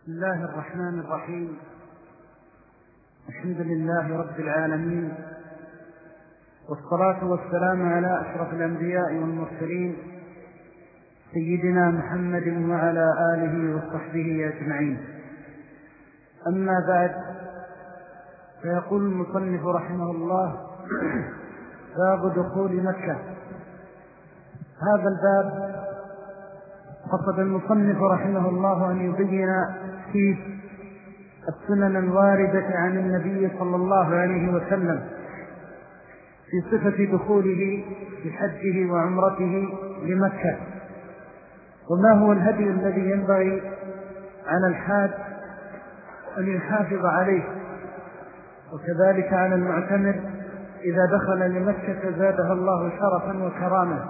بسم الله الرحمن الرحيم. الحمد لله رب العالمين، والصلاة والسلام على أشرف الأنبياء والمرسلين سيدنا محمد وعلى آله وصحبه أجمعين. أما بعد، فيقول المصنف رحمه الله: باب دخول مكة. هذا الباب قصد المصنف رحمه الله أن يبين فيه السنن الواردة عن النبي صلى الله عليه وسلم في صفة دخوله بحجه وعمرته لمكة، وما هو الهدي الذي ينبغي على الحاج أن يحافظ عليه، وكذلك على المعتمر إذا دخل لمكة زادها الله شرفا وكرامة.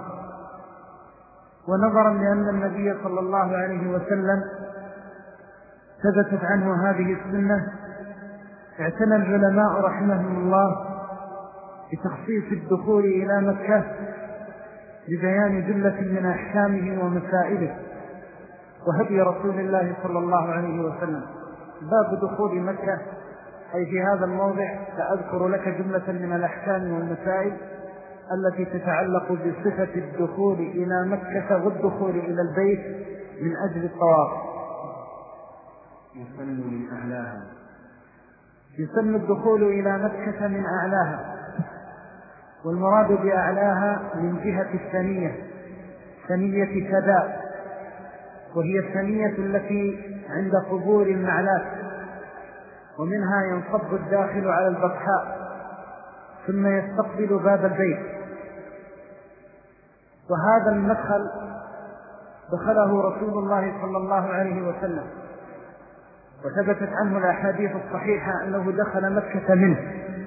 ونظرا لأن النبي صلى الله عليه وسلم ثبتت عنه هذه السنة، اعتنى العلماء رحمهم الله بتخصيص الدخول إلى مكة لبيان جملة من أحكامه ومسائله وهدي رسول الله صلى الله عليه وسلم. باب دخول مكة، أي في هذا الموضع سأذكر لك جملة من الأحكام والمسائل التي تتعلق بصفة الدخول إلى مكة والدخول إلى البيت من أجل الطواف. يسن الدخول إلى مكة من أعلاها، والمراد بأعلاها من جهة الثنية، ثنية كذا، وهي الثنية التي عند قبور المعلات، ومنها ينصب الداخل على البطحاء ثم يستقبل باب البيت. وهذا المدخل دخله رسول الله صلى الله عليه وسلم، وثبتت عنه الأحاديث الصحيحة أنه دخل مكة منه.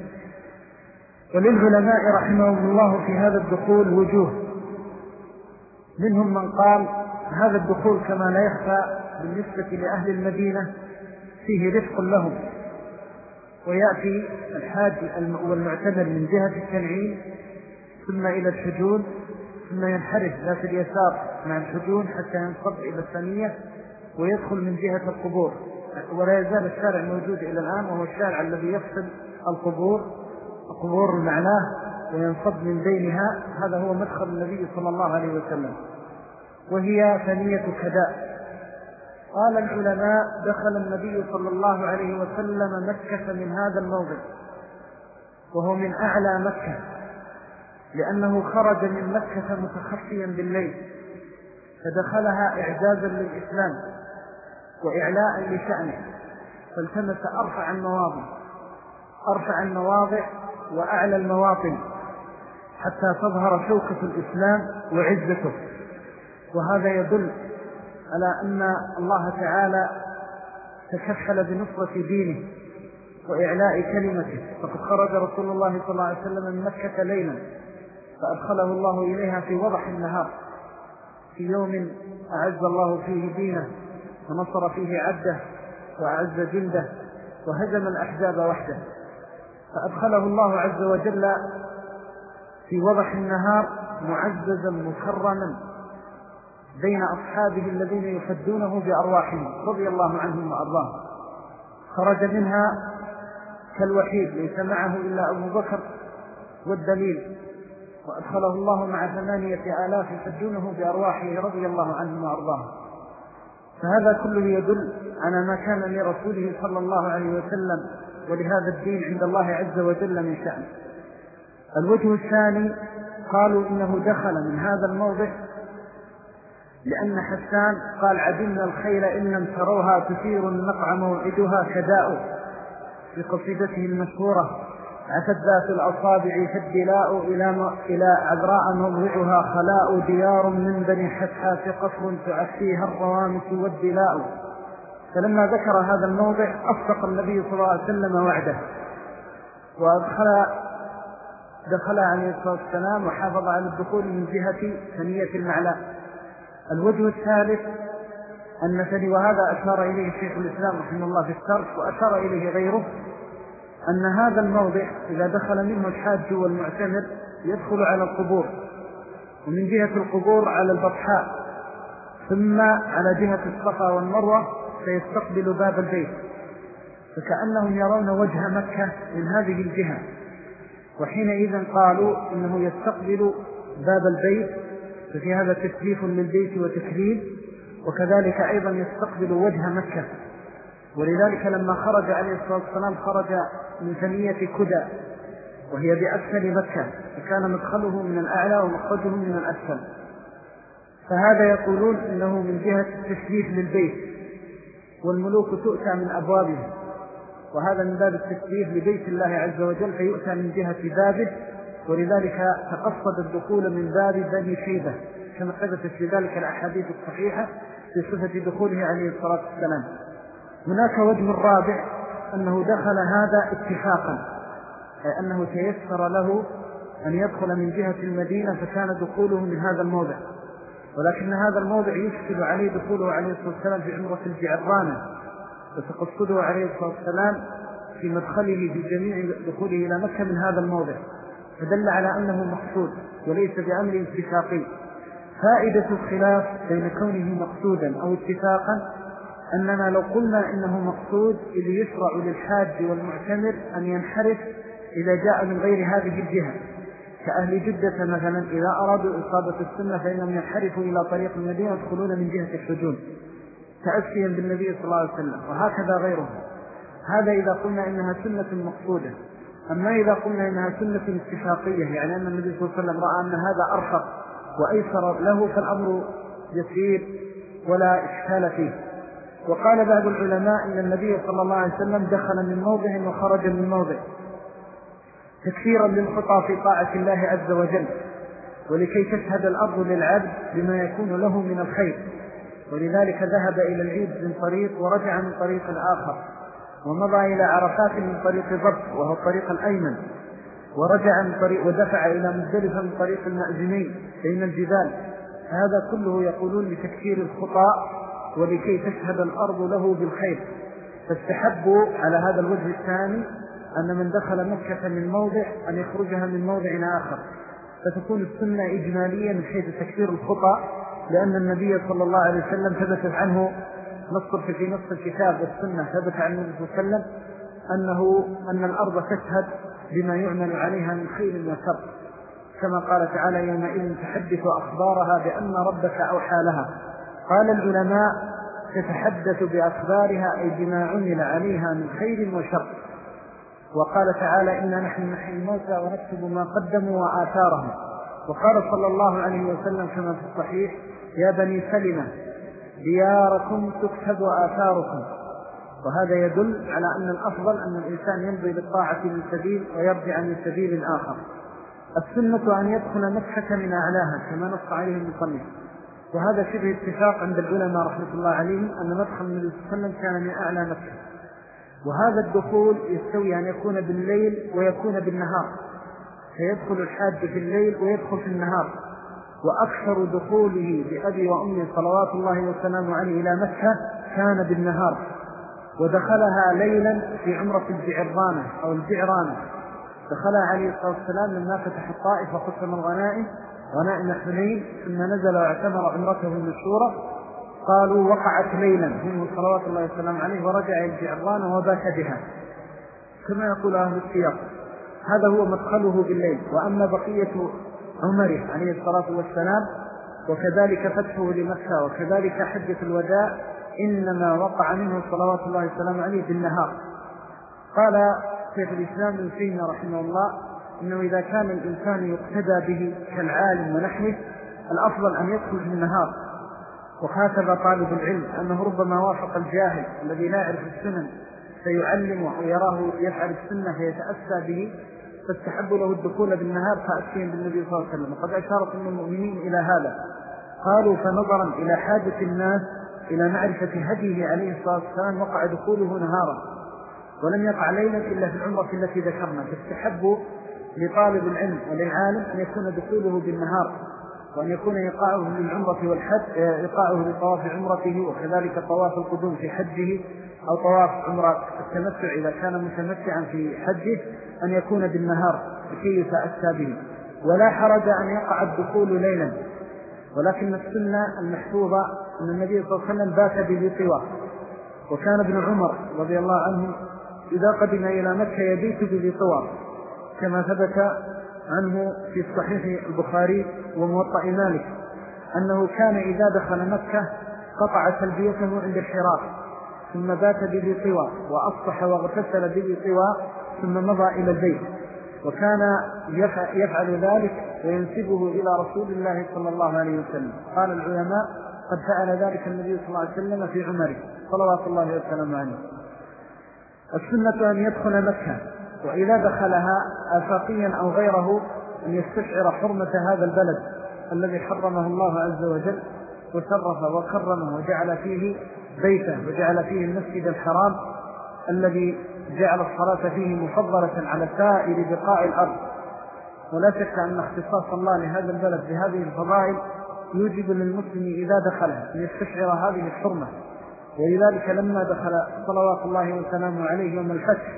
وللعلماء رحمهم الله في هذا الدخول وجوه، منهم من قال هذا الدخول كما لا يخفى بالنسبة لأهل المدينة فيه رفق لهم، ويأتي الحاج والمعتمر من جهة التنعيم ثم إلى الحجون، ثم ينحرف ذات اليسار مع الحجون حتى ينصب إلى الثانية ويدخل من جهة القبور. ولا يزال الشارع موجود إلى الآن، وهو الشارع الذي يفصل قبور المعلاه وينصب من بينها. هذا هو مدخل النبي صلى الله عليه وسلم، وهي ثانية كداء. قال العلماء: دخل النبي صلى الله عليه وسلم مكة من هذا الموضع، وهو من أعلى مكة، لأنه خرج من مكة متخفيا بالليل، فدخلها إعزازا للإسلام وإعلاء لشأنه، فالتمس أرفع المواضع وأعلى المواطن حتى تظهر شوكة الإسلام وعزته. وهذا يدل على أن الله تعالى تكفل بنصرة دينه وإعلاء كلمته، فقد خرج رسول الله صلى الله عليه وسلم من مكة ليلا فأدخله الله إليها في وضح النهار، في يوم أعز الله فيه دينه ونصر فيه عبده وأعز جنده وهزم الأحزاب وحده، فأدخله الله عز وجل في وضح النهار معززا مكرما بين أصحابه الذين يفدونه بأرواحهم رضي الله عنهم وأرضاهم. خرج منها كالوحيد، ليس معه إلا أبو بكر والدليل، وأدخله الله مع 8,000 يفدونه بأرواحه رضي الله عنهم وأرضاهم. فهذا كله يدل على ما كان لرسوله صلى الله عليه وسلم ولهذا الدين عند الله عز وجل من شأن. الوجه الثاني قالوا إنه دخل من هذا الموضع لأن حسان قال: عدمنا الخيل إن لم تروها تثير النقع موعدها كداء، في قصيدته المشهورة: عتت ذات الأصابع فالدلاء إلى عذراء موضعها خلاء، ديار من بني حتحى قصر تعفيها الروامس والدلاء. فلما ذكر هذا الموضع أصدق النبي صلى الله عليه وسلم وعده، دخل عليه الصلاة والسلام وحافظ على الدخول من جهة ثنية المعلاء. الوجه الثالث وهذا أشار إليه شيخ الإسلام رحمه الله في الشرح، وأشار إليه غيره، أن هذا الموضع إذا دخل منه الحاج والمعتمر يدخل على القبور، ومن جهة القبور على البطحاء، ثم على جهة الصفا والمروة، فيستقبل باب البيت، فكأنهم يرون وجه مكة من هذه الجهة، وحينئذ قالوا إنه يستقبل باب البيت، ففي هذا تشريف للبيت وتكريم، وكذلك أيضا يستقبل وجه مكة. ولذلك لما خرج عليه الصلاة والسلام خرج من ثنية كدى وهي بأسفل مكة، فكان مدخله من الأعلى ومخرجه من الأسفل، فهذا يقولون إنه من جهة التشريف للبيت، والملوك تؤتى من أبوابه، وهذا من باب التشريف لبيت الله عز وجل، فيؤتى من جهة بابه، ولذلك تقصد الدخول من باب بني شيبة كما ثبتت في ذلك الأحاديث الصحيحة في صفة دخوله عليه الصلاة والسلام. هناك وجه الرابع أنه دخل هذا اتفاقا، أي أنه تيسر له أن يدخل من جهة المدينة، فكان دخوله من هذا الموضع، ولكن هذا الموضع يشكل عليه دخوله عليه الصلاة والسلام في عمرة الجعرانة، وتقصده عليه الصلاة والسلام في مدخله في جميع دخوله إلى مكة من هذا الموضع، فدل على أنه مقصود وليس بأمر اتفاقي. فائدة الخلاف بين كونه مقصودا أو اتفاقا أننا لو قلنا إنه مقصود إذ يشرع للحاج والمعتمر أن ينحرف إذا جاء من غير هذه الجهة، كأهل جدة مثلا إذا أرادوا إصابة السنة فإنهم ينحرفوا إلى طريق المدينة يدخلون من جهة الحجون تأسيا بالنبي صلى الله عليه وسلم، وهكذا غيره. هذا إذا قلنا إنها سنة مقصودة. أما إذا قلنا إنها سنة اتفاقية، يعني أن النبي صلى الله عليه وسلم رأى أن هذا أرفق وأيسر له، فالأمر يسير ولا إشكال فيه. وقال بعض العلماء إن النبي صلى الله عليه وسلم دخل من موضع وخرج من موضع تكثيرا للخطى في طاعة الله عز وجل، ولكي تشهد الأرض للعبد بما يكون له من الخير، ولذلك ذهب إلى العيد من طريق ورجع من طريق آخر، ومضى إلى عرفات من طريق ضبط وهو الطريق الأيمن، ورجع من طريق ودفع إلى مزدلفة من طريق المأزمين بين الجبال. هذا كله يقولون لتكثير الخطى ولكي تشهد الأرض له بالخير، فاستحبوا على هذا الوجه الثاني أن من دخل مكة من موضع أن يخرجها من موضع آخر، فتكون السنة إجمالية من حيث تكثير الخطى، لأن النبي صلى الله عليه وسلم ثبت عنه في نص الكتاب والسنة، ثبت عن النبي صلى الله عليه وسلم أن الأرض تشهد بما يعمل عليها من خير وشر، كما قال تعالى يومئذ تحدث أخبارها بأن ربك أوحى لها. قال العلماء تتحدث بأخبارها أي بما عمل عليها من خير وشر. وقال تعالى إنا نحن نحيي الموتى ونكتب ما قدموا وآثارهم. وقال صلى الله عليه وسلم كما في الصحيح يا بني سلمة دياركم تكتب آثاركم. وهذا يدل على أن الأفضل أن الإنسان يمضي بالطاعة من سبيل ويرجع من سبيل آخر. السنة أن يدخل مكة من أعلاها كما نص عليه المصنف، وهذا شبه اتفاق عند العلماء رحمة الله عليهم أن مدخل النبي صلى الله عليه وسلم كان من أعلى مكة. وهذا الدخول يستوي أن يكون بالليل ويكون بالنهار، فيدخل الحاج في الليل ويدخل في النهار. وأكثر دخوله بأبي وأمي صلوات الله وسلامه عليه إلى مكة كان بالنهار، ودخلها ليلا في عمرة الجعرانة أو الجعرانة، دخلها عليه الصلاة والسلام لما فتح الطائف وقسم الغنائم غنائم حنين، ثم نزل واعتمر عمرته المشهورة. قالوا وقعت ليلا منه صلوات الله وسلامه عليه ورجع إلى الجعرانة وبات بها كما يقول أهل السياق. هذا هو مدخله بالليل. وأما بقية عمره عليه الصلاة والسلام وكذلك فتحه لمكة وكذلك حجة الوداع إنما وقع منه صلوات الله وسلامه عليه بالنهار. قال شيخ الإسلام ابن تيمية رحمه الله إنه إذا كان الإنسان يقتدى به كالعالم ونحوه الأفضل أن يدخل في النهار. وهكذا طالب العلم أنه ربما وافق الجاهل الذي لا يعرف السنن فيعلمه ويراه يفعل السنة فيتأسى به، فاستحب له الدخول بالنهار تأسيا بالنبي صلى الله عليه وسلم. وقد أشارت من المؤمنين إلى هذا. قالوا فنظرا إلى حاجة الناس إلى معرفة هديه عليه الصلاة والسلام وقع دخوله نهارا ولم يقع ليلا إلا في العمرة التي ذكرنا، فاستحبوا لطالب العلم وللعالم أن يكون دخوله بالنهار، وأن يكون إيقاعه للعمرة والحج إيقاعه لطواف عمرته وكذلك طواف القدوم في حجه أو طواف عمرة التمتع إذا كان متمتعا في حجه أن يكون بالنهار لكي يتأسى به. ولا حرج أن يقع الدخول ليلا، ولكن السنة المحفوظة أن النبي صلى الله عليه وسلم بات بذي طوى، وكان ابن عمر رضي الله عنه إذا قدم إلى مكة يبيت بذي طوى، كما ثبت عنه في صحيح البخاري وموطأ مالك أنه كان إذا دخل مكة قطع تلبيته عند الحراء ثم بات بذي طوى وأصبح واغتسل بذي طوى ثم مضى إلى البيت، وكان يفعل ذلك وينسبه إلى رسول الله صلى الله عليه وسلم. قال العلماء قد فعل ذلك النبي صلى الله عليه وسلم في عمره صلوات الله وسلم عليه. السنة أن يدخل مكة، وإذا دخلها آفاقيا أو غيره أن يستشعر حرمة هذا البلد الذي حرمه الله عز وجل وشرف وكرمه وجعل فيه بيته وجعل فيه المسجد الحرام الذي جعل الصلاة فيه مفضلة على سائر بقاع الأرض. ولا شك أن اختصاص الله لهذا البلد بهذه الفضائل يوجب للمسلم إذا دخلها أن يستشعر هذه الحرمة. ولذلك لما دخل صلوات الله وسلامه عليه يوم الفتح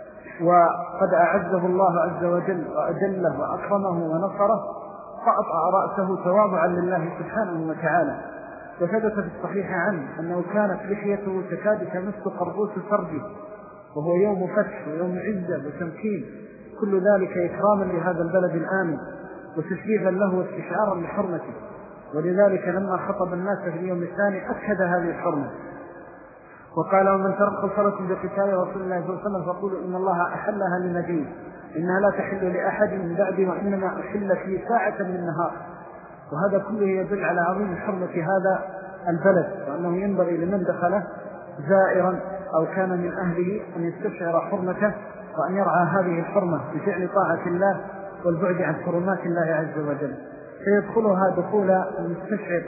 وقد أعزه الله عز وجل وأجله وأكرمه ونصره فأطأ رأسه تواضعا لله سبحانه وتعالى. وثبت في الصحيح عنه أنه كانت لحيته تكاد تمس قربوس فرجه، وهو يوم فتح ويوم عزة وتمكين، كل ذلك إكراما لهذا البلد الآمن وتشريفا له واستشعارا لحرمته. ولذلك لما خطب الناس في اليوم الثاني أكد هذه الحرمة وقال: ومن ترك صلاة بقتال رسول الله صلى الله عليه وسلم فقولوا إن الله أحلها لنبيه إنها لا تحل لأحد من بعد وإنما أحل في ساعة من النهار. وهذا كله يدل على عظيم حرمة هذا البلد، وأنه ينبغي لمن دخله زائرا أو كان من أهله أن يستشعر حرمته وأن يرعى هذه الحرمة بفعل طاعة الله والبعد عن حرمات الله عز وجل، فيدخلها دخول المستشعر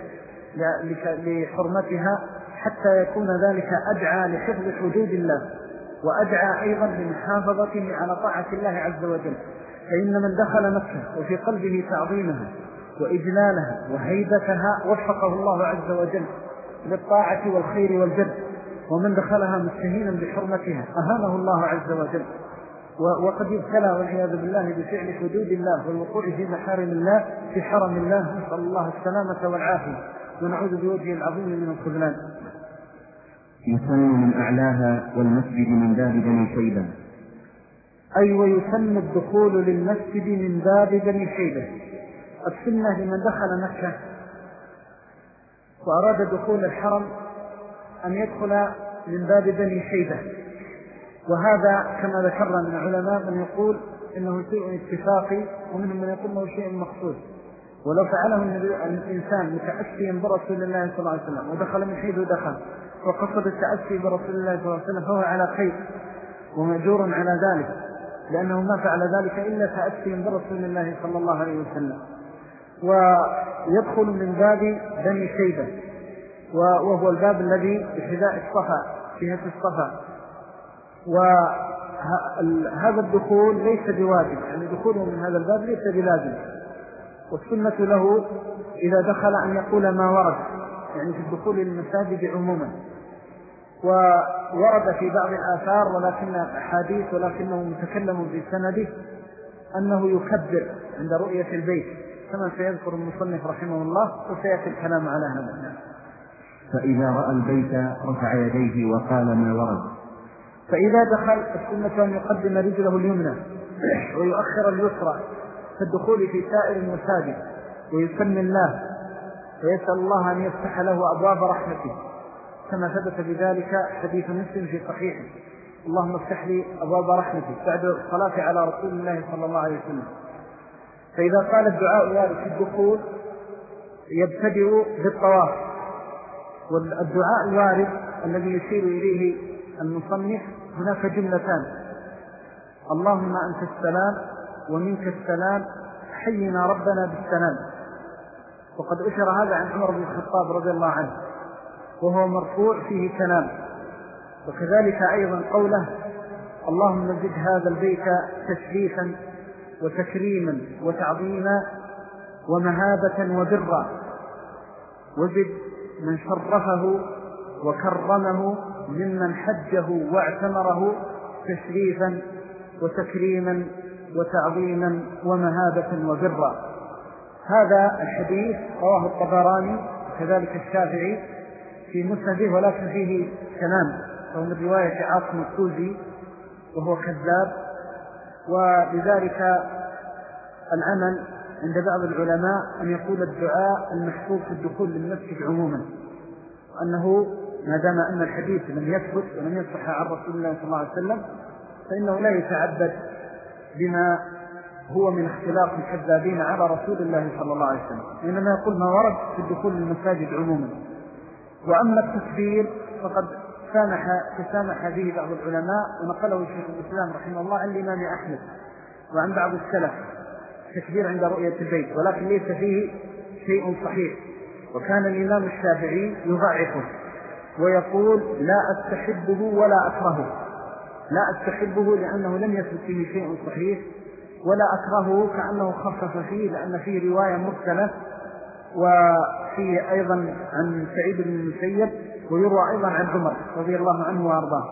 لحرمتها حتى يكون ذلك أدعى لحفظ حدود الله وأدعى أيضا لمحافظته على طاعة الله عز وجل. فإن من دخل مكة وفي قلبه تعظيمها وإجلالها وهيبتها وفقه الله عز وجل للطاعة والخير والبر، ومن دخلها مستهينا بحرمتها أهانه الله عز وجل وقد يبتلى والعياذ بالله بفعل حدود الله والوقوع في محارم الله في حرم الله، نسأل الله السلامة والعافية ونعوذ بوجه العظيم من الخذلان. يسن من أعلاها والمسجد من باب بني شيبة، أي ويسن الدخول للمسجد من باب بني شيبة. السنة لمن دخل مكة وأراد دخول الحرم أن يدخل من باب بني شيبة، وهذا كما ذكرنا من العلماء من يقول إنه شيء اتفاقي ومنهم من يقول إنه شيء مخصوص. ولو فعله الإنسان متأسيا برسول الله صلى الله عليه وسلم ودخل من حيث دخل وقصد التأسي برسول الله صلى الله عليه وسلم فهو على خير ومأجور على ذلك، لأنه ما فعل ذلك إلا تأسيا برسول الله صلى الله عليه وسلم. ويدخل من باب بني شيبة وهو الباب الذي بحذاء الصفا جهة الصفا. وهذا الدخول ليس بواجب، يعني دخوله من هذا الباب ليس بلازم، والسنة له إذا دخل أن يقول ما ورد، يعني في الدخول للمساجد عموما. وورد في بعض الآثار ولكن أحاديث ولكنه متكلم في سنده أنه يكبر عند رؤية البيت كما سيذكر المصنف رحمه الله وسيأتي الكلام على هذا. فإذا رأى البيت رفع يديه وقال ما ورد. فإذا دخل السنة أن يقدم رجله اليمنى ويؤخر اليسرى في الدخول في سائر المساجد ويسمي الله ويسأل الله أن يفتح له أبواب رحمته، كما ثبت بذلك حديث مسلم في صحيحه: اللهم افتح لي أبواب رحمتك، بعد الصلاة على رسول الله صلى الله عليه وسلم. فإذا قال الدعاء الوارد في الدخول يبتدئ بالطواف. والدعاء الوارد الذي يشير إليه المصنف هناك جملتان: اللهم أنت السلام ومنك السلام حينا ربنا بالسلام. وقد أشر هذا عن عمر بن الخطاب رضي الله عنه وهو مرفوع فيه كلام. وكذلك أيضا قوله: اللهم زد هذا البيت تشريفا وتكريما وتعظيما ومهابة وبرا، وزد من شرفه وكرمه ممن حجه واعتمره تشريفا وتكريما وتعظيما ومهابة وبرا. هذا الحديث رواه الطبراني وكذلك الشافعي في مسنده ولكن فيه كلام، وهو من رواية عاصم السوزي وهو كذاب. ولذلك العمل عند بعض العلماء أن يقول الدعاء المحفوظ في الدخول للمسجد عموما، وأنه ما دام أن الحديث لم يثبت ولم يصح عن رسول الله صلى الله عليه وسلم فإنه لا يتعبد بما هو من اختلاف الكذابين على رسول الله صلى الله عليه وسلم، إنما يقول ما ورد في الدخول للمساجد عموما. وأما التكبير فقد تسامح به بعض العلماء، ونقله شيخ الإسلام رحمه الله عن الإمام أحمد وعن بعض السلف تكبير عند رؤية البيت، ولكن ليس فيه شيء صحيح. وكان الإمام الشافعي يضعفه ويقول لا أستحبه ولا أكرهه، لا أستحبه لأنه لم يثبت فيه شيء صحيح، ولا أكرهه كأنه خفف فيه لأن فيه رواية مرسلة، وفيه أيضا عن سعيد بن المسيب، ويروى أيضا عن عمر رضي الله عنه وأرضاه.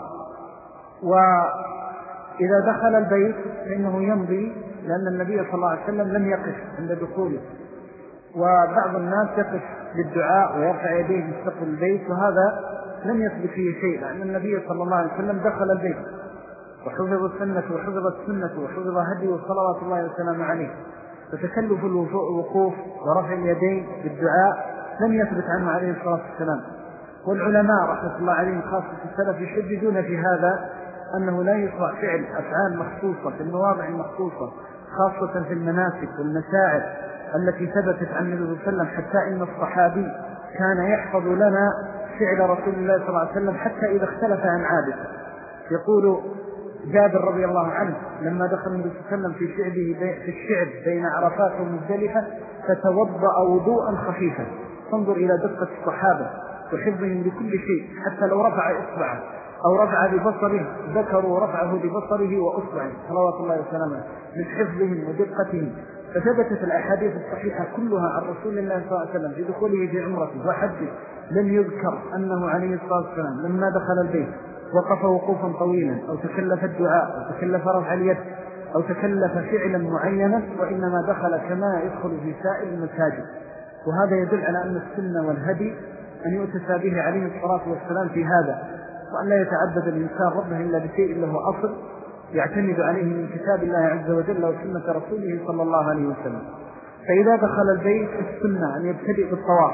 وإذا دخل البيت فإنه يمضي، لأن النبي صلى الله عليه وسلم لم يقف عند دخوله، وبعض الناس يقف للدعاء ويرفع يديه مستقبل البيت، وهذا لم يثبت فيه شيء، لأن النبي صلى الله عليه وسلم دخل البيت وحفظ السنة وحفظ هدي وصلوات الله وسلامه عليه. فتكلف الوقوف ورفع اليدين بالدعاء لم يثبت عنه عليه الصلاة والسلام. والعلماء رحمة الله عليهم خاصة السلف يشددون في هذا أنه لا يشرع فعل أفعال مخصوصة في المواضع المخصوصة، خاصة في المناسك والمشاعر التي ثبتت عن النبي صلى الله عليه وسلم، حتى إن الصحابي كان يحفظ لنا فعل رسول الله صلى الله عليه وسلم حتى إذا اختلف عن عادة. يقول جابر رضي الله عنه لما دخل النبي صلى الله عليه وسلم في الشعب بين عرفات ومزدلفة فتوضأ وضوءا خفيفا. تنظر إلى دقة الصحابة وحفظهم لكل شيء، حتى لو رفع إصبعه أو رفع ببصره ذكروا رفعه ببصره وأصبعه صلوات الله وسلامه من حفظهم ودقتهم. فثبتت الأحاديث الصحيحة كلها عن رسول الله صلى الله عليه وسلم في دخوله في عمرته وحجه لم يذكر أنه عليه الصلاة والسلام لما دخل البيت وقف وقوفا طويلا أو تكلف الدعاء أو تكلف رفع اليد أو تكلف فعلا معينا، وإنما دخل كما يدخل في سائر المساجد. وهذا يدل على أن السنة والهدي أن يؤتسى به عليه الصلاة والسلام في هذا، وأن لا يتعبد الإنسان ربه إلا بشيء له أصل يعتمد عليه من كتاب الله عز وجل وسنة رسوله صلى الله عليه وسلم. فإذا دخل البيت السنة أن يبتدئ بالطواف،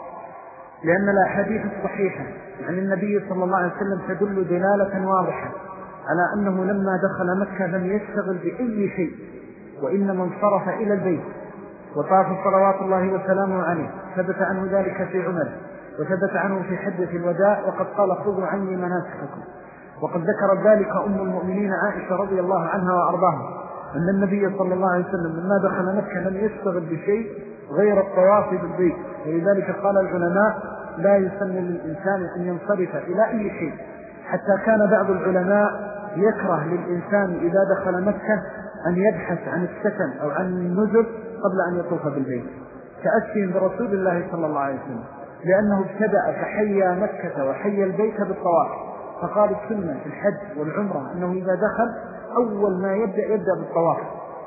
لأن الأحاديث الصحيحة عن النبي صلى الله عليه وسلم تدل دلالة واضحة على أنه لما دخل مكة لم يشتغل بأي شيء، وإنما انصرف إلى البيت وطاف صلوات الله وسلامه عليه. ثبت عنه ذلك في عمر، وثبت عنه في حجة الوداع، وقد قال خذوا عني مناسككم. وقد ذكرت ذلك أم المؤمنين عائشة رضي الله عنها وأرضاها أن النبي صلى الله عليه وسلم لما دخل مكة لم يشتغل بشيء غير الطواف بالبيت. ولذلك قال العلماء لا يسن للإنسان أن ينصرف إلى أي شيء، حتى كان بعض العلماء يكره للإنسان إذا دخل مكة أن يبحث عن السكن أو عن النزل قبل أن يطوف بالبيت، تأسيا برسول الله صلى الله عليه وسلم، لأنه ابتدأ فحيا مكة وحيا البيت بالطواف. فقال السنة في الحج والعمرة أنه إذا دخل أول ما يبدأ بالطواف،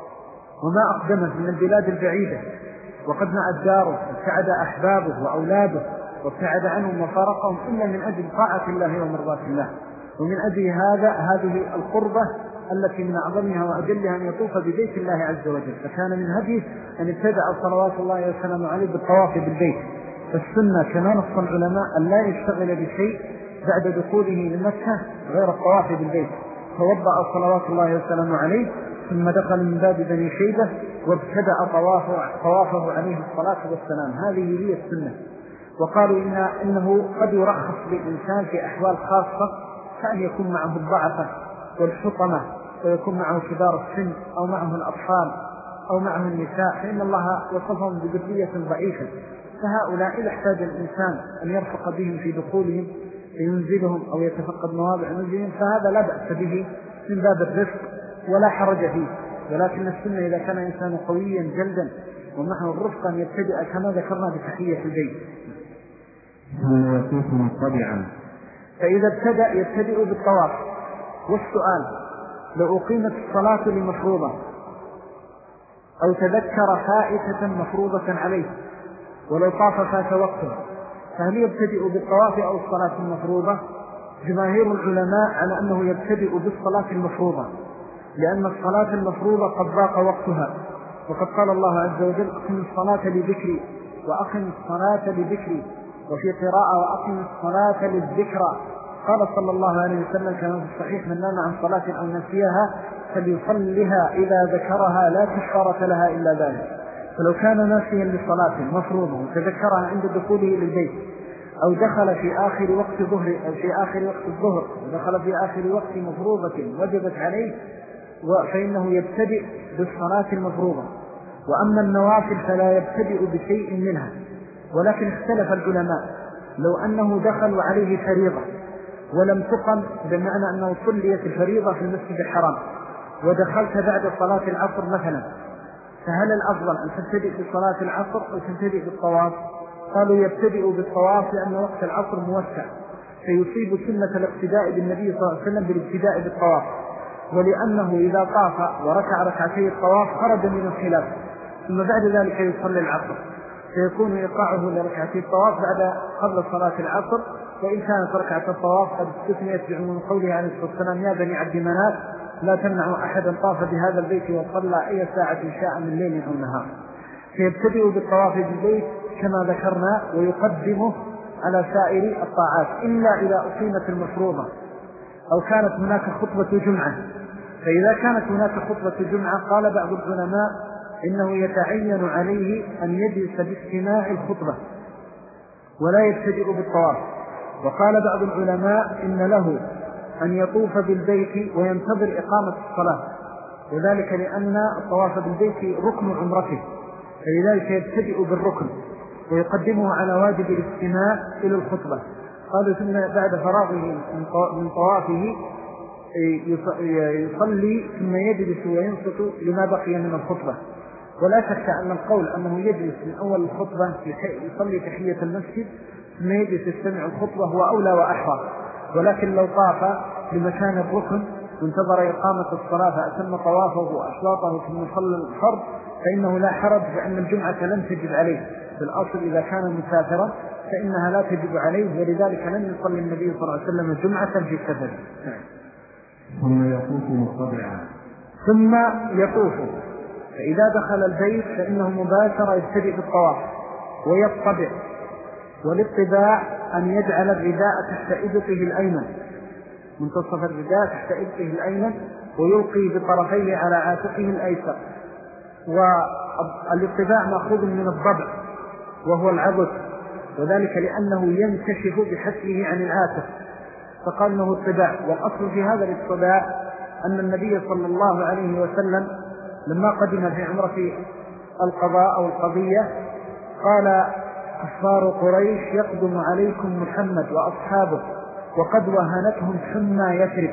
وما أقدمه من البلاد البعيدة وقد مأت داره وابتعد أحبابه وأولاده وابتعد عنهم وفارقهم إلا من أجل طاعة الله ومرضاة الله. ومن أجل هذه القربة التي من أعظمها وأجلها أن يطوف ببيت الله عز وجل. فكان من هديه أن ابتدأ صلوات الله وسلامه عليه بالطواف بالبيت. فالسنة كما نص العلماء أن لا يشتغل بشيء بعد دخوله لمكة غير الطواف بالبيت. فوضأ صلوات الله وسلامه عليه ثم دخل من باب بني شيبة وابتدأ طوافه عليه الصلاة والسلام. هذه هي السنة. وقالوا إنه قد يرخص للإنسان في أحوال خاصة، كأن يكون معه الضعفة والحطمة ويكون معه كبار السن أو معه الأطفال أو معه النساء، فإن الله وصفهم بذرية ضعيفة. فهؤلاء إذا احتاج الإنسان أن يرفق بهم في دخولهم لينزلهم أو يتفقد مواضع نزلهم فهذا لا بأس به من باب الرفق ولا حرج فيه. ولكن السنة إذا كان إنسان قويا جلدا ومعه الرفق أن يبتدئ كما ذكرنا بتحية البيت. فإذا ابتدأ يبتدئ بالطواف. والسؤال: لو أقيمت الصلاة لمفروضة أو تذكر فائتة مفروضة عليه ولو طاف فات وقته، فهل يبتدئ بالطواف أو الصلاة المفروضة؟ جماهير العلماء على أنه يبتدئ بالصلاة المفروضة، لأن الصلاة المفروضة قد ضاق وقتها، وقد قال الله عز وجل أقم الصلاة لذكري وأقم الصلاة لذكري، وفي قراءة وأقم الصلاة للذكرى. قال صلى الله عليه وسلم كما في الصحيح من نام عن صلاة أو نسيها فليصلها إذا ذكرها لا كفارة لها إلا ذلك. فلو كان ناسيا لصلاة مفروضة وتذكرها عند دخوله للبيت أو دخل في آخر وقت الظهر ودخل في آخر وقت مفروضة وجبت عليه فإنه يبتدئ بالصلاة المفروضة. وأما النوافل فلا يبتدئ بشيء منها. ولكن اختلف العلماء لو أنه دخل وعليه فريضة ولم تقم، بمعنى أنه صليت الفريضة في المسجد الحرام ودخلت بعد صلاة العصر مثلا، فهل الأفضل أن تبتدئ بصلاة العصر أو تبتدئ بالطواف؟ قالوا يبتدئ بالطواف لأن وقت العصر موسع فيصيب سنة الاقتداء بالنبي صلى الله عليه وسلم بالابتداء بالطواف، ولأنه إذا طاف وركع ركعتي الطواف خرج من الخلاف، ثم بعد ذلك يصلي العصر فيكون إيقاعه لركعتي الطواف قبل صلاة العصر. وإن كانت ركعة الطواف قد استثنيت بعموم قوله عليه الصلاة والسلام يا بني عبد مناف لا تمنعوا أحدا طاف بهذا البيت وصلى أي ساعة شاء من ليل أو نهار. فيبتدئ بالطواف بالبيت كما ذكرنا ويقدمه على سائر الطاعات إلا إذا أقيمت المفروضة أو كانت هناك خطبة جمعة. فإذا كانت هناك خطبة جمعة قال بعض العلماء إنه يتعين عليه أن يجلس باستماع الخطبة ولا يبتدئ بالطواف. وقال بعض العلماء إن له أن يطوف بالبيت وينتظر إقامة الصلاة، وذلك لأن الطواف بالبيت ركن عمرته، فلذلك يبتدئ بالركن ويقدمه على واجب الاستماع إلى الخطبة. قالوا ثم بعد فراغه من طوافه يصلي ثم يجلس وينصت لما بقي من الخطبة. ولا شك أن القول أنه يجلس من أول الخطبة يصلي تحية المسجد ثم يجلس يستمع الخطبة هو أولى وأحرى. ولكن لو طاف لمكان الركن وانتظر إقامة الصلاة فأتم طوافه وأشواطه ثم صلى الفرض فإنه لا حرج، فإن الجمعة لم تجب عليه في الأصل إذا كان مسافرا فإنها لا تجب عليه، ولذلك لم يصلي النبي صلى الله عليه وسلم الجمعة في سفر. ثم يطوف مطبعا ثم يطوف، فإذا دخل البيت فإنه مباشرة يبتدئ بالطواف ويطبع. والاطباع أن يجعل الرداء تحت إبطه الأيمن، منتصف الرداء تحت إبطه الأيمن ويلقي بطرفيه على عاتقه الأيسر. والاطباع مأخوذ من الضبع وهو العبث، وذلك لأنه ينكشف بحسبه عن العاتق فقال انه اطباع. والأصل في هذا الاطباع أن النبي صلى الله عليه وسلم لما قدم في عمرة القضاء أو القضية قال كفار قريش يقدم عليكم محمد وأصحابه وقد وهنتهم حمى يثرب،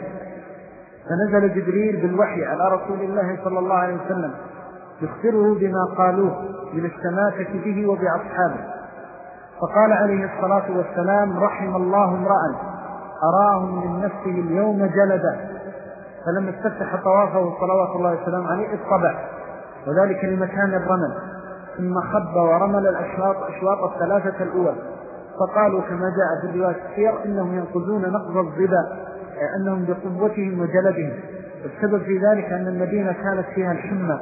فنزل جبريل بالوحي على رسول الله صلى الله عليه وسلم يخبره بما قالوه من الشماتة به وبأصحابه. فقال عليه الصلاة والسلام رحم الله امرأ أراهم من نفسه اليوم جلدا، فلما استفتح طوافه صلوات الله وسلام عليه اطبع، وذلك لمكان الرمل، ثم خب ورمل أشواط الثلاثة الأول. فقالوا كما جاء في الرواية السير إنهم ينقذون نقض الظبا، أنهم بقوتهم وجلدهم. السبب في ذلك أن المدينة كانت فيها الحمى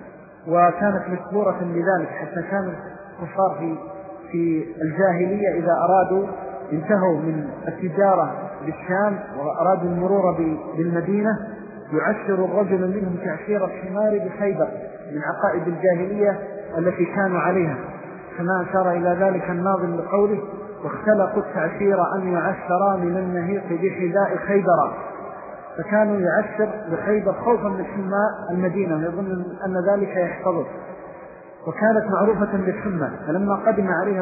وكانت مكبورة لذلك، حتى كان الكفار في الجاهلية إذا أرادوا انتهوا من التجارة بالشام وأرادوا المرور بالمدينة يعشر الرجل منهم تعشير الحمار بخيبر من عقائد الجاهلية التي كانوا عليها، كما أشار إلى ذلك الناظم بقوله واختلقوا التعشير أن يعشر من النهيق بحذاء خيبر. فكانوا يعشر بخيبر خوفا من حمى المدينة ويظن أن ذلك يحتضر، وكانت معروفة بالحمى. فلما قدم عليه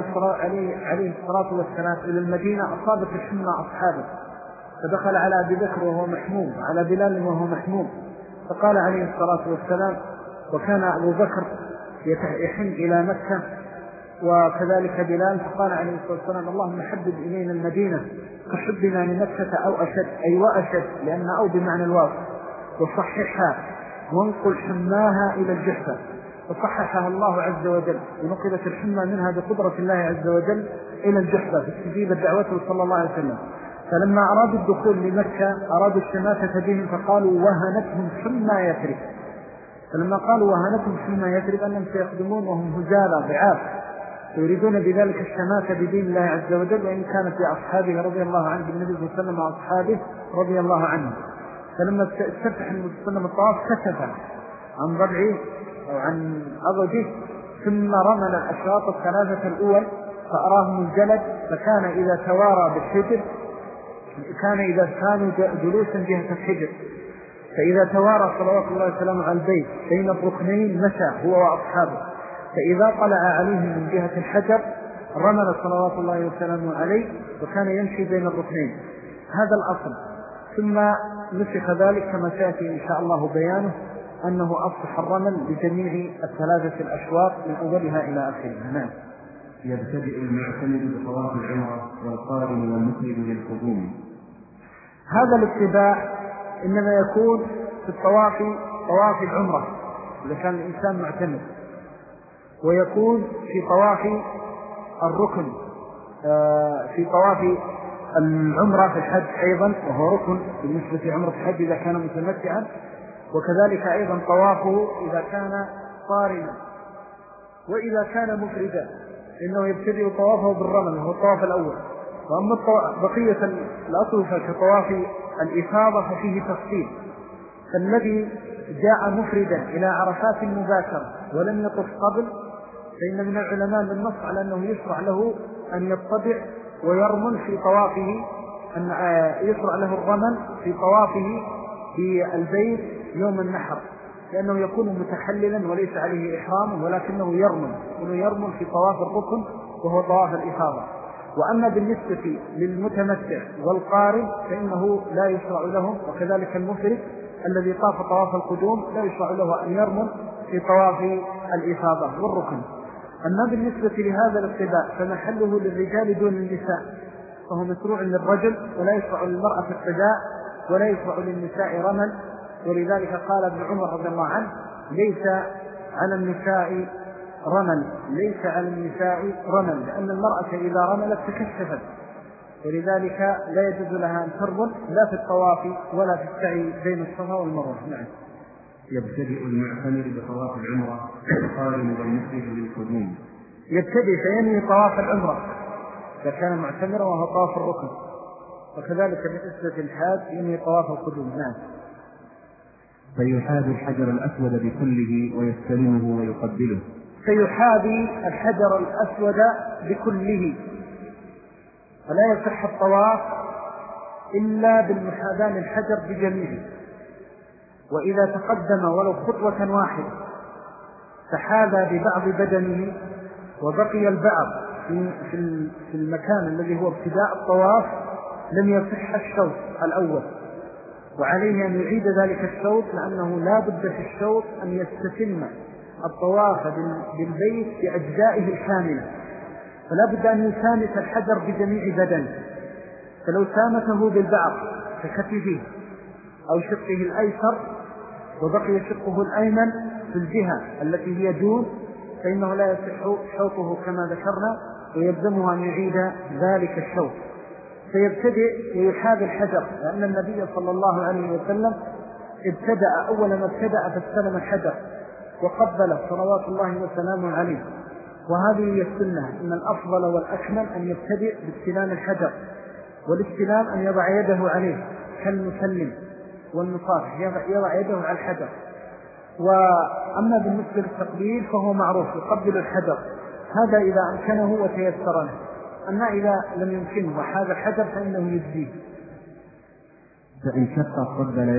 الصلاة والسلام إلى المدينة أصابت الحمى أصحابه، فدخل على أبي بكر وهو محموم على بلال وهو محموم، فقال عليه الصلاة والسلام وكان أبو بكر يحن إلى مكة وكذلك بلال، فقال عليه الصلاة والسلام اللهم حبب إلينا المدينة كحبنا لمكة أو أشد، أي وأشد لأن أو بمعنى الواو، وصححها وانقل حماها إلى الجحفة، فصححها الله عز وجل ونقلت الحمى منها بقدرة الله عز وجل إلى الجحفة فاستجيب دعوته صلى الله عليه وسلم. فلما أرادوا الدخول لمكة أرادوا الشماتة بهم فقالوا وهنتهم حمى يثرب. فلما قالوا وهنتهم حمى يثرب أنهم سيقدمون وهم هزالى ضعاف يريدون بذلك الشماتة بدين الله عز وجل، وإن كانت لأصحابه رضي الله عنه بالنبي صلى الله عليه وسلم وأصحابه رضي الله عنهم. فلما استفتح النبي صلى الله عليه وسلم الطواف كشف عن ضبعه أو عن عضده ثم رمل الأشواط الثلاثة الأول فأراهم الجلد، فكان إذا توارى بالحجر كان إذا كانوا جلوسا جهة الحجر، فإذا توارى صلوات الله وسلامه على البيت بين الركنين مشى هو وأصحابه، فإذا طلع عليهم من جهة الحجر رمل صلوات الله وسلامه عليه وكان يمشي بين الركنين. هذا الأصل. ثم نسخ ذلك كما سيأتي إن شاء الله بيانه أنه أصبح الرمل لجميع الثلاثة الأشواط من أولها إلى آخرها. نعم. يبتدئ المعتمد بطواف العمرة والقارن والمفرد للقدوم. هذا الاتباع إنما يكون في الطواف طواف العمرة إذا كان الإنسان معتمد، ويكون في طواف الركن في طواف العمرة في الحج أيضا، وهو ركن بالنسبة لعمرة الحج إذا كان متمتعا، وكذلك أيضا طوافه إذا كان قارنا. وإذا كان مفردا إنه يبتدئ طوافه بالرمل وهو الطواف الأول. وأما بقية الأطوفة كطواف الإفاضة ففيه تفصيل، فالذي جاء مفردا إلى عرفات مباشرة ولم يطف قبل فإن من العلماء من نص على أنه يشرع له أن يتبع ويرمل في طوافه، أن يشرع له الرمل في طوافه في البيت يوم النحر، لأنه يكون متحللا وليس عليه إحرام ولكنه يرمل في طواف الركن وهو طواف الإفاضة. وأما بالنسبة للمتمتع والقارن فإنه لا يشرع لهم، وكذلك المفرد الذي طاف طواف القدوم لا يشرع له أن يرمل في طواف الإفاضة والركن. أما بالنسبة لهذا الاتباع فمحله للرجال دون النساء، فهو مشروع للرجل ولا يشرع للمرأة الاتباع ولا يشرع للنساء رمل. ولذلك قال ابن عمر رضي الله عنه ليس على النساء رمل، لأن المرأة إذا رملت تكشفت، ولذلك لا يجوز لها أن ترمل لا في الطواف ولا في السعي بين الصفا والمروة. نعم. يبتدئ المعتمر بطواف العمرة والقارن والمفرد للقدوم. يبتدئ فينهي طواف العمرة إذا كان معتمرا وهو طواف الركن، وكذلك بالنسبة للحاج ينهي طواف القدوم. نعم. فيحاذي الحجر الأسود بكله ويستلمه ويقبله. فيحاذي الحجر الأسود بكله، فلا يصح الطواف إلا بالمحاذاة للحجر بجميعه. وإذا تقدم ولو خطوة واحدة فحاذى ببعض بدنه وبقي البعض في المكان الذي هو ابتداء الطواف لم يصح الشوط الأول، وعليه أن يعيد ذلك الشوط، لأنه لا بد في الشوط أن يستتم الطواف بالبيت بأجزائه الكاملة، فلا بد أن يسامت الحجر بجميع بدنه. فلو سامته بالبعض ككتفه أو شقه الأيسر وبقي شقه الأيمن في الجهة التي هي دون فإنه لا يصح شوطه كما ذكرنا، ويلزمه أن يعيد ذلك الشوط. فيبتدئ ويحاذي الحجر، لأن النبي صلى الله عليه وسلم أول ما ابتدأ فاستلم الحجر وقبل صلوات الله وسلامه عليه. وهذه هي السنة، إن الأفضل والأكمل أن يبتدئ باستلام الحجر، والاستلام أن يضع يده عليه كالمسلم والمصافح، يضع يده على الحجر. وأما بالنسبة للتقبيل فهو معروف يقبل الحجر، هذا إذا أمكنه وتيسر له. أما إذا لم يمكنه وحاذى الحجر فإنه يجزيه. فإن شق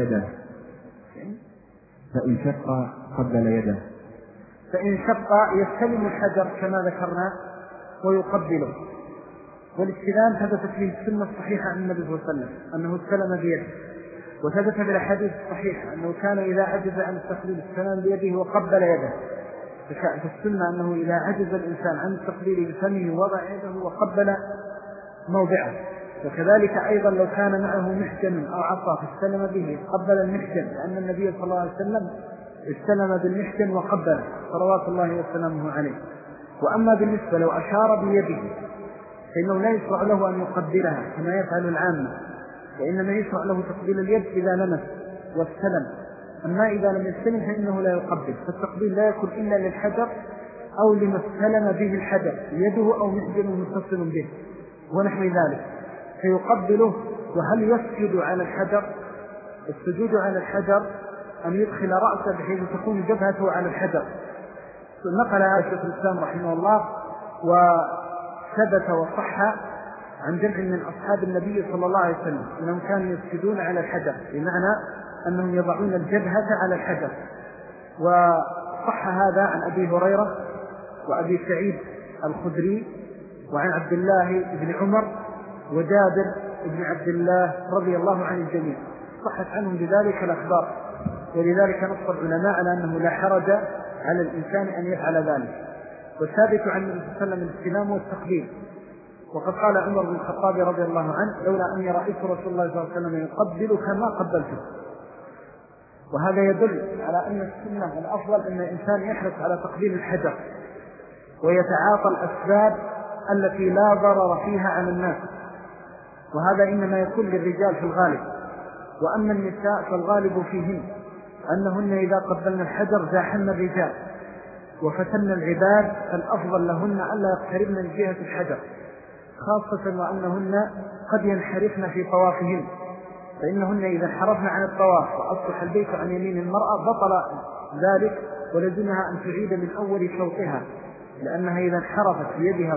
قبل يده فإن شق يستلم الحجر كما ذكرنا ويقبله. والاستلام ثبتت فيه السنة الصحيحة عن النبي صلى الله عليه وسلم أنه استلم بيده، وثبت بالأحاديث الصحيحة أنه كان إذا عجز عن التقبيل استلم بيده وقبل يده. في السنة أنه إذا عجز الإنسان عن التقبيل بفمه وضع يده وقبل موضعه. وكذلك أيضا لو كان معه محجن أو عصا فاستلم به قبل المحجن، لأن النبي صلى الله عليه وسلم استلم بالمحجن وقبل صلوات الله وسلامه عليه. وأما بالنسبة لو أشار بيده فإنه لا يشرع له أن يقبلها كما يفعل العامة، وإنما يشرع له تقبيل اليد إذا لمس واستلم، أما إذا لم يستلم فإنه لا يقبل. فالتقبيل لا يكون إلا للحجر أو لما استلم به الحجر يده أو محجر متصل به ونحو ذلك فيقبله. وهل يسجد على الحجر؟ السجود على الحجر أن يدخل رأسه بحيث تكون جبهته على الحجر. نقل شيخ الإسلام رحمه الله وثبت وصح عن جمع من أصحاب النبي صلى الله عليه وسلم أنهم كانوا يسجدون على الحجر، بمعنى أنهم يضعون الجبهة على الحجر. وصح هذا عن أبي هريرة وأبي سعيد الخدري وعن عبد الله بن عمر وجابر بن عبد الله رضي الله عن الجميع، صحت عنهم بذلك الأخبار. ولذلك نص العلماء على أنه لا حرج على الإنسان أن يفعل ذلك. والثابت عن النبي صلى الله عليه وسلم الاستلام والتقبيل. وقد قال عمر بن الخطاب رضي الله عنه: لولا أني رأيت رسول الله صلى الله عليه وسلم يقبلك ما قبلته. وهذا يدل على أن السنة الأفضل أن الإنسان يحرص على تقبيل الحجر ويتعاطى الأسباب التي لا ضرر فيها على الناس، وهذا إنما يكون للرجال في الغالب. وأما النساء فالغالب فيهن أنهن إذا قبلن الحجر زاحن الرجال وفتن العباد، فالأفضل لهن ألا يقتربن من جهة الحجر، خاصة وأنهن قد ينحرفن في طوافهن، فإنهن إذا انحرفن عن الطواف وأصبح البيت عن يمين المرأة بطل ذلك، ولزمها أن تعيد من أول شوطها، لأنها إذا انحرفت بيدها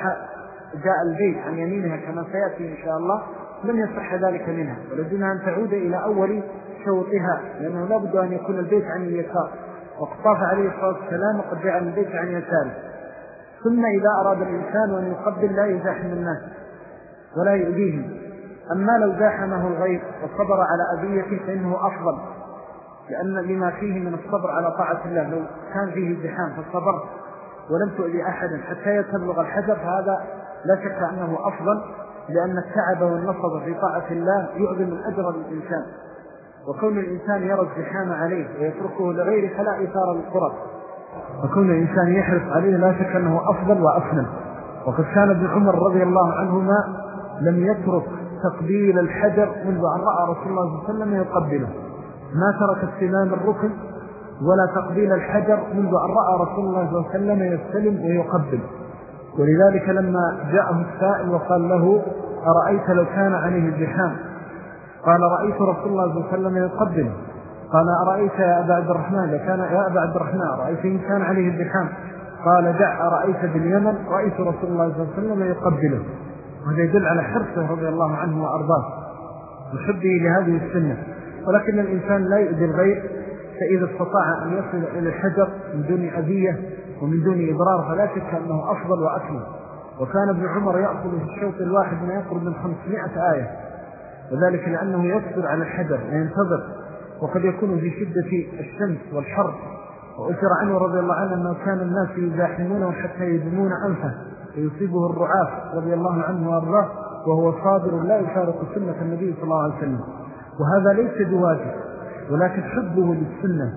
وجاء البيت عن يمينها كما سيأتي إن شاء الله لم يصح ذلك منها، ولزمها أن تعود إلى أول شوطها، لأنه لا بد أن يكون البيت عن اليسار، وقطاف عليه الصلاة والسلام وقد جعل البيت عن يساره. ثم إذا أراد الإنسان أن يقبل لا يزاحم الناس ولا يؤذيهم. أما لو زاحمه الغير وصبر على أذيته فإنه أفضل، لأن لما فيه من الصبر على طاعة الله. لو كان فيه ازدحام فالصبر ولم تؤذي أحدا حتى يتبلغ الحجر فهذا لا شك أنه أفضل، لأن التعب والنصب في طاعة الله يعظم الأجر للإنسان. وكون الإنسان يرى الزحام عليه ويتركه لغيره فلا إثار للقرب، وكون الإنسان يحرص عليه لا شك أنه أفضل وأفضل. وقد كان ابن عمر رضي الله عنهما لم يترك تقبيل الحجر منذ أن رأى رسول الله صلى الله عليه وسلم يقبله، ما ترك استلام الركن ولا تقبيل الحجر منذ أن رأى رسول الله صلى الله عليه وسلم يستلم ويقبل. ولذلك لما جاءه السائل وقال له: أرأيت لو كان عليه الزحام؟ قال: رأيت رسول الله صلى الله عليه وسلم يقبله. قال: أرأيت يا أبا عبد الرحمن يا أبا عبد الرحمن أرأيت إن كان عليه الزحام؟ قال: دع، أرأيت باليمن رأيت رسول الله صلى الله عليه وسلم يقبله. وهذا يدل على حرصه رضي الله عنه وأرضاه وحبه لهذه السنة. ولكن الإنسان لا يؤذي الغير، فإذا استطاع أن يصل إلى الحجر من دون أذية ومن دون إضرار فلا شك أنه أفضل وأكمل. وكان ابن عمر يأخذ في الشوط الواحد ما يقرب من 500 آية، وذلك لأنه يصبر على الحجر وينتظر، وقد يكون في شدة الشمس والحر. وأثر عنه رضي الله عنه أنه كان الناس يزاحمونه حتى يدمون أنفه ويصيبه الرعاف رضي الله عنه وأرضاه، وهو صابر لا يفارق سنة النبي صلى الله عليه وسلم. وهذا ليس بواجب، ولكن حبه للسنة،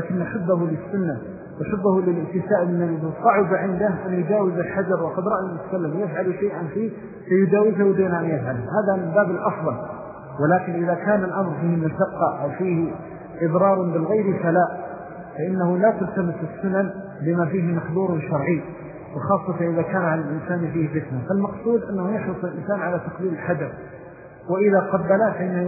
وحبه للاتساء من الذي صعب عنده أن يجاوز الحجر، وقد رأى المسلم يفعل شيئا فيه فيجاوزه دون أن يفعله، هذا من باب الأفضل. ولكن إذا كان الأمر فيه مشقة أو فيه إضرار بالغير فإنه لا تلتمس السنن بما فيه محظور شرعي، وخاصة إذا كان على الإنسان فيه فتنة. فالمقصود أنه يحرص الإنسان على تقليل الحجر، وإذا قبله فإنه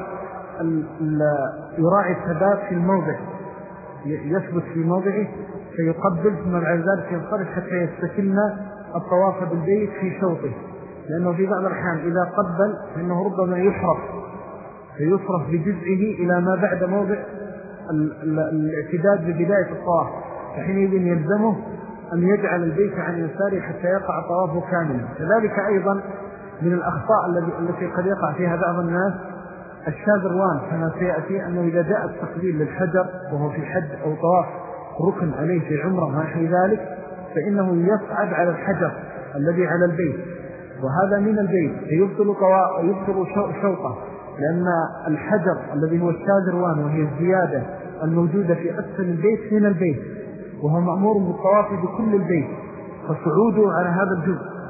يراعي الثبات في الموضع، يثبت في موضعه فيقبل، ثم بعد ذلك ينصرف حتى يستكن الطواف بالبيت في شوطه، لأنه في بعض الأحيان إذا قبل فإنه ربما فيصرف بجزئه إلى ما بعد موضع الاعتداد ببداية الطواف، فحينئذ يلزمه أن يجعل البيت عن يساره حتى يقع طوافه كاملا. كذلك أيضا من الأخطاء التي قد يقع فيها بعض الناس الشاذروان، كما سيأتي أنه إذا جاء التقبيل للحجر وهو في حج أو طواف ركن عليه في عمره ونحو ذلك، فإنه يصعد على الحجر الذي على البيت، وهذا من البيت يبطل شوطه، لأن الحجر الذي هو الشاذروان وهي الزيادة الموجودة في أسفل البيت من البيت، وهو مأمور بالطواف بكل البيت، فصعوده على هذا الجزء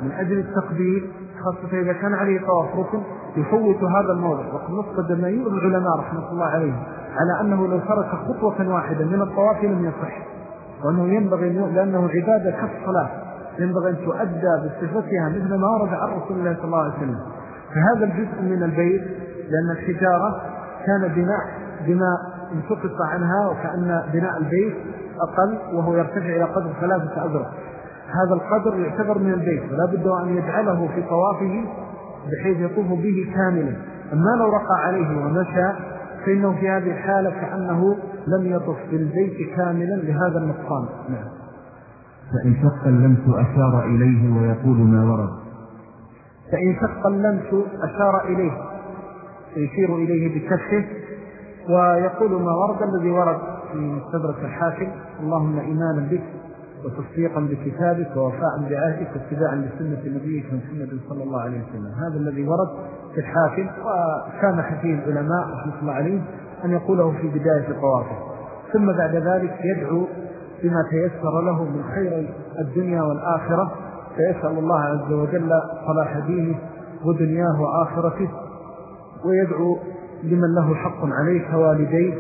من أجل التقبيل، خاصة إذا كان عليه طواف ركن، يفوت هذا الموضع. وقد نص جماهير العلماء رحمة الله عليهم على أنه لو ترك خطوة واحدة من الطواف لم يصح، وأنه ينبغي لأنه عبادة كالصلاة ينبغي أن تؤدى بصفتها مثل ما ورد عن رسول الله صلى الله عليه وسلم. فهذا الجزء من البيت، لأن الحجارة كان بناء انتقص عنها، وكأن بناء البيت أقل وهو يرتفع إلى قدر 3 أذرع. هذا القدر يعتبر من البيت، ولا بد أن يجعله في طوافه بحيث يطوف به كاملا. أما لو رقى عليه ومشى فإنه في هذه الحالة كأنه لم يطف بالبيت كاملا لهذا النقصان. نعم. فإن شق اللمس أشار إليه ويقول ما ورد. فإن شق اللمس أشار إليه، يشير إليه بكفه ويقول ما ورد الذي ورد في مستدرك الحاكم: اللهم إيمانا بك وتصديقا بكتابك ووفاء بعهدك واتباعا لسنة نبيك محمد صلى الله عليه وسلم. هذا الذي ورد في الحاكم، وسامح فيه العلماء رحمة الله عليهم أن يقوله في بداية طوافه. ثم بعد ذلك يدعو بما تيسر له من خير الدنيا والآخرة، فيسأل الله عز وجل صلاح دينه ودنياه وآخرته، ويدعو لمن له حق عليه كوالديه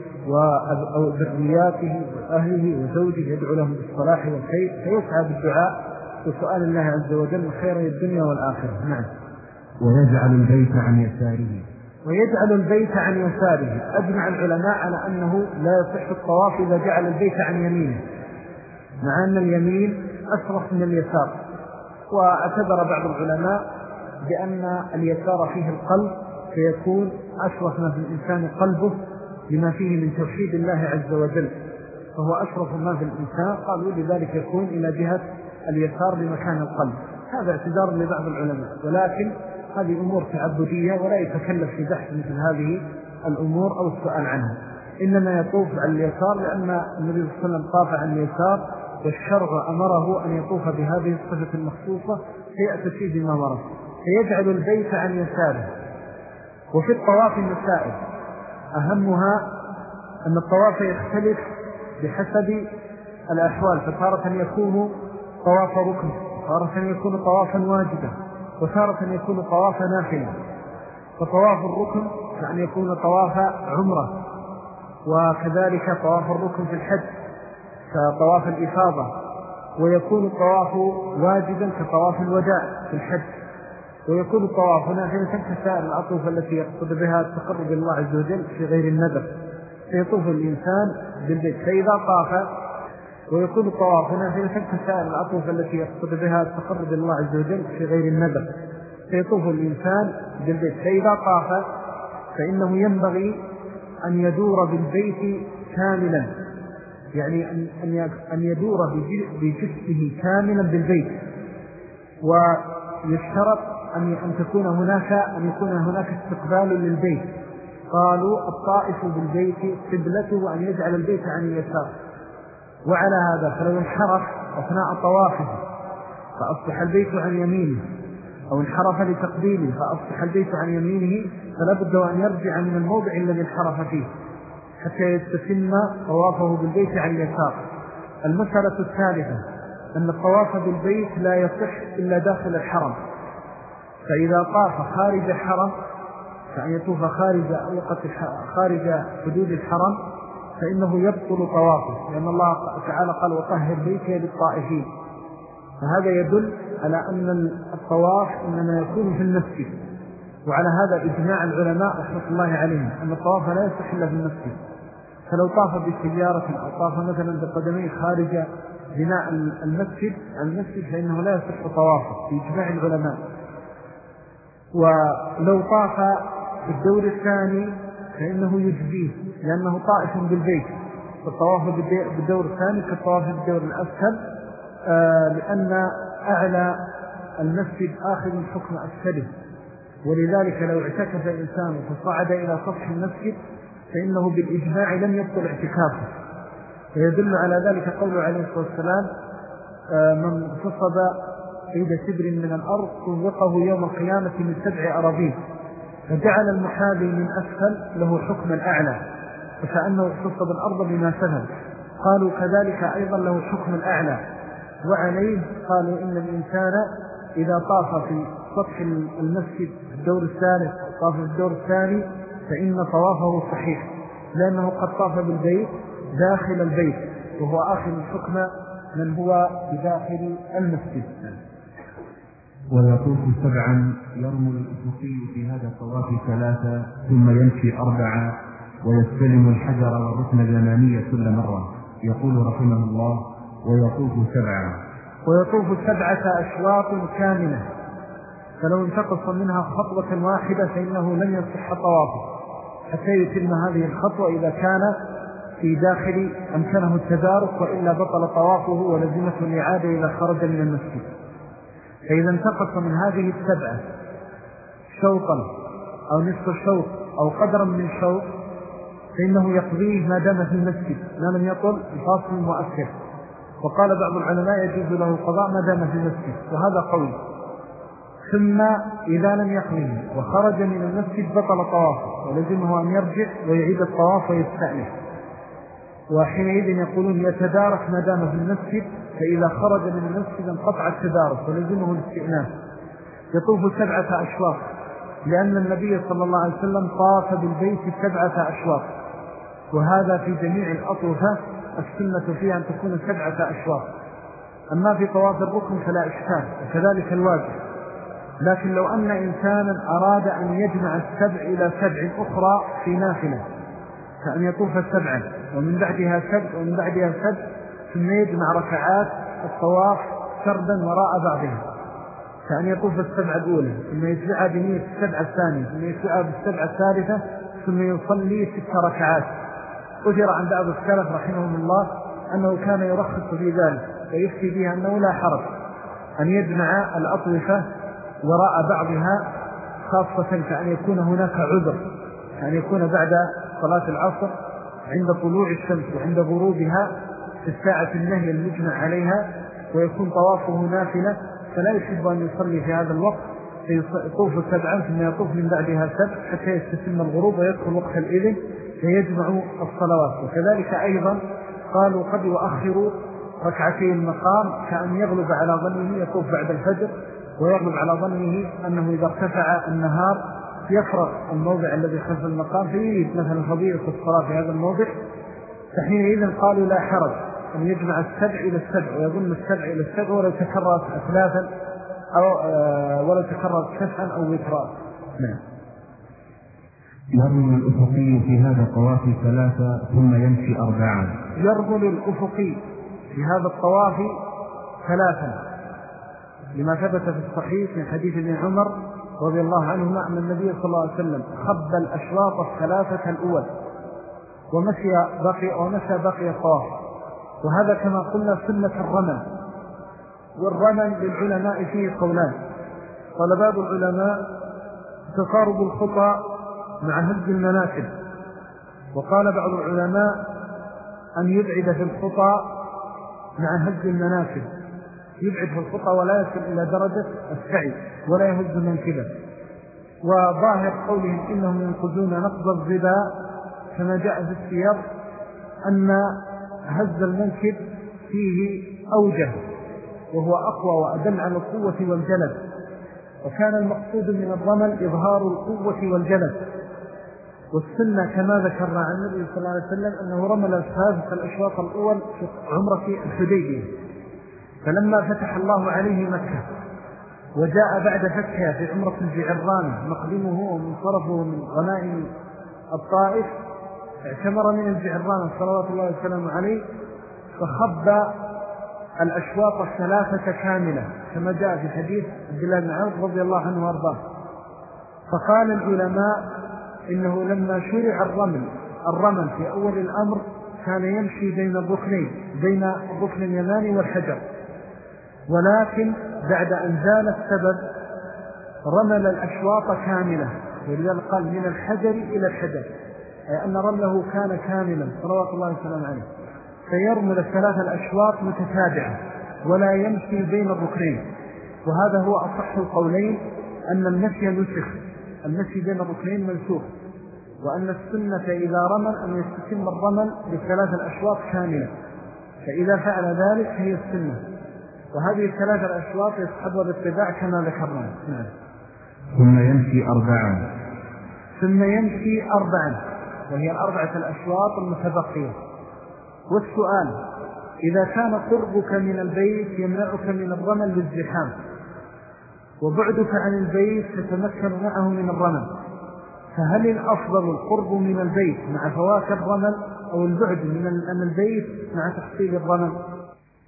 وذرياته وأهله وزوجه، يدعو لهم بالصلاح والخير، فيسعى بالدعاء وسؤال الله عز وجل خير الدنيا والآخرة. نعم. ويجعل البيت عن يساره. ويجعل البيت عن يساره. أجمع العلماء على أنه لا يصح الطواف إذا جعل البيت عن يمينه، مع أن اليمين أشرف من اليسار. واعتبر بعض العلماء بأن اليسار فيه القلب، فيكون أشرف ما في الإنسان قلبه لما فيه من توحيد الله عز وجل، فهو أشرف ما في الإنسان. قالوا لذلك يكون إلى جهة اليسار لمكان القلب. هذا اعتذار لبعض العلماء، ولكن هذه أمور تعبدية ولا يتكلف في بحث مثل هذه الأمور أو السؤال عنها. إنما يطوف على اليسار لأن النبي صلى الله عليه وسلم طاف عن اليسار، والشرع أمره أن يطوف بهذه الصفة المخصوصة، فيأتي فيه بما ورد. فيجعل البيت عن يساره. وفي الطواف مسائل، أهمها أن الطواف يختلف بحسب الأحوال، فتارة يكون طواف ركن، تارة يكون طوافا واجبا، وتارة يكون طواف نافلة. فطواف الركن يعني يكون طواف عمرة، وكذلك طواف الركن في الحج كطواف الإفاضة، ويكون الطواف واجبا كطواف الوداع في الحج، ويكون الطواف نافلة كسائر الأطوف التي يقصد بها التقرب إلى الله عز وجل في غير النذر، فيطوف الإنسان بالبيت فإذا طاف. ويكون الطواف نافلة كسائر الأطوف التي يقصد بها التقرب إلى الله عز وجل في غير النذر، فيطوف الإنسان بالبيت فإذا طاف فإنه ينبغي أن يدور بالبيت كاملا، يعني أن يدور بجسده كاملا بالبيت. ويشترط أن يكون هناك استقبال للبيت. قالوا الطائف بالبيت قبلته وأن يجعل البيت عن اليسار. وعلى هذا فلو انحرف أثناء طوافه فأصبح البيت عن يمينه، أو انحرف لتقبيله فأصبح البيت عن يمينه، فلا بد أن يرجع من الموضع الذي انحرف فيه حتى يستتم طوافه بالبيت عن اليسار. المسألة الثالثة أن الطواف بالبيت لا يصح إلا داخل الحرم، فإذا طاف خارج الحرم فأن يطوف خارج حدود الحرم فإنه يبطل طوافه، لأن الله تعالى قال وطهر بيتي للطائفين. فهذا يدل على أن الطواف إنما يكون في المسجد، وعلى هذا إجماع العلماء رحمة الله عليهم أن الطواف لا يصح إلا في المسجد. فلو طاف بسيارة أو طاف مثلا بقدميه خارج بناء المسجد عن المسجد فإنه لا يصح طوافه بإجماع العلماء. ولو طاف في الدور الثاني فإنه يجزيه لأنه طائف بالبيت، فالطواف بالدور الثاني كالطواف بالدور الأسفل، لأن أعلى المسجد آخر من حكم أسفله. ولذلك لو اعتكف الإنسان فصعد إلى سطح المسجد فإنه بالإجماع لم يبطل اعتكافه. فيدل على ذلك قوله عليه الصلاة والسلام من تصب عند سبر من الأرض طوقه يوم القيامة من 7 أراضين، فجعل المحاذي من أسفل له حكم الأعلى، فكأنه اختصب الأرض بما سفل. قالوا كذلك أيضا له حكم الأعلى. وعليه قالوا إن الإنسان إذا طاف في سطح المسجد الدور الثالث طاف في الدور الثاني فإن طوافه صحيح، لأنه قد طاف بالبيت داخل البيت، وهو آخر الحكم من هو بداخل المسجد. ويطوف 7 يرمل الأفقي في هذا الطواف 3 ثم يمشي 4 ويستلم الحجر والركن اليماني كل مرة. يقول رحمه الله: ويطوف 7 أشواط كاملة، فلو انتقص منها خطوة واحدة فإنه لن يصح طوافه حتى يتم هذه الخطوة إذا كان في داخل أمكنه التدارك، وإلا بطل طوافه ولزمته الإعادة إذا خرج من المسجد. فإذا انتقص من هذه 7 شوطا أو نصف شوط أو قدرا من شوط فإنه يقضيه ما دام في المسجد ما لم يطل الفاصل المؤثر. وقال بعض العلماء يجوز له القضاء ما دام في المسجد، وهذا قول. ثم إذا لم يقضيه وخرج من المسجد بطل طوافه ولزمه أن يرجع ويعيد الطواف ويستأنف. وحينئذ يقولون يتدارك ما دام في المسجد، فإذا خرج من المسجد انقطع التدارك ولزمه الاستئناف. يطوف 7 أشواط، لأن النبي صلى الله عليه وسلم طاف بالبيت 7 أشواط، وهذا في جميع الأطوفة السنة فيها أن تكون 7 أشواط. أما في طواف الركن فلا إشكال، وكذلك الواجب. لكن لو أن إنسانا أراد أن يجمع 7 إلى 7 أخرى في نافلة، كأن يطوف 7 ومن بعدها 7 ومن بعدها 7 ثم يجمع ركعات الطواف سردا وراء بعضها، كأن يطوف 7 الأولى ثم يتبعها بنية 7 الثانية ثم يتبعها 7 الثالثة ثم يصلي 6 ركعات. أجر عن بعض السلف رحمهم الله أنه كان يرخص في ذلك ويفتي بها أنه لا حرج أن يجمع الأطوفة وراء بعضها، خاصة كأن يكون هناك عذر، كأن يكون بعد صلاة العصر عند طلوع الشمس وعند غروبها في الساعة النهي المجمع عليها، ويكون طوافه نافلة فلا يحب أن يصلي في هذا الوقت، فيطوف 7 ثم يطوف من بعدها 7 حتى يستتم الغروب ويدخل وقت الإذن فيجمع الصلوات. وكذلك أيضا قالوا قد يؤخر ركعتي المقام، كأن يغلب على ظنه يطوف بعد الفجر، ويغلب على ظنه أنه إذا ارتفع النهار يفرغ الموضع الذي خلف المقام فيريد مثلا فضيلة الصلاة في هذا الموضع، فحينئذ قالوا لا حرج أن يجمع 7 إلى 7 ويظن 7 إلى 7 ولو تكررت 3 أو ولو تكررت 7 أو وترا. نعم. يرمل الأفقي في هذا الطواف 3 ثم يمشي 4. يرمل الأفقي في هذا الطواف 3 لما ثبت في الصحيح من حديث ابن عمر رضي الله عنهما أن النبي صلى الله عليه وسلم خب الأشواط 3 الأول ومشى باقي الطواف. وهذا كما قلنا سنة الرمل. والرمل للعلماء فيه قولان. قال بعض العلماء تقارب الخطى مع هز المناكب، وقال بعض العلماء أن يبعد في الخطى مع هز المناكب، يبعد في الخطى ولا يصل إلى درجة السعي ولا يهز منكبه. وظاهر قولهم إنهم ينقذون نقض الربا كما جاء في السياق أن هز المنكب فيه أوجه وهو أقوى وأدل على القوة والجلد، وكان المقصود من الرمل إظهار القوة والجلد. والسنة كما ذكرنا عن النبي صلى الله عليه وسلم أنه رمل الأشواط الأول في عمرة الحديبية، فلما فتح الله عليه مكة وجاء بعد فتحها في عمرة الجعرانة مقدمه ومنصرفه من غنائم الطائف، اعتمر من الجعرانة صلوات الله وسلامه عليه فخب الأشواط 3 كاملة كما جاء في حديث عبد الله بن عمرو رضي الله عنه وارضاه. فقال العلماء إنه لما شرع الرمل في أول الأمر كان يمشي بين الركنين، بين الركن اليماني والحجر، ولكن بعد أن زال السبب رمل الأشواط كاملة، ولذلك قال من الحجر إلى الحجر، أي أن رمله كان كاملا صلوات الله وسلامه عليه، فيرمل 3 الأشواط متتابعة ولا يمشي بين الركنين. وهذا هو أصح القولين، أن المشي نسخ، المشي بين الركنين منسوخ، وأن السنة إذا رمل أن يستتم الرمل ب3 الأشواط كاملة، فإذا فعل ذلك هي السنة. وهذه الثلاثة الأشواط يستحب الاتباع كما ذكرنا. نعم. ثم يمشي 4. ثم يمشي 4، وهي 4 الأشواط المتبقية. والسؤال: إذا كان قربك من البيت يمنعك من الرمل للزحام، وبعدك عن البيت تتمكن معه من الرمل، فهل الأفضل القرب من البيت مع فوات الرمل أو البعد من البيت مع تحصيل الرمل؟